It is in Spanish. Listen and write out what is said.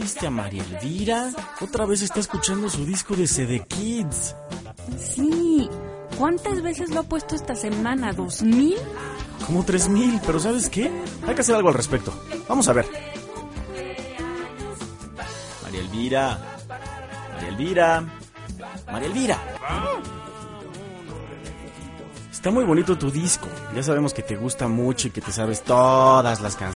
viste a María Elvira? Otra vez está escuchando su disco de CD Kids. Sí. ¿Cuántas veces lo ha puesto esta semana? ¿2,000? Como 3,000, pero ¿sabes qué? Hay que hacer algo al respecto. Vamos a ver. María Elvira. María Elvira. María Elvira. Está muy bonito tu disco. Ya sabemos que te gusta mucho y que te sabes todas las canciones.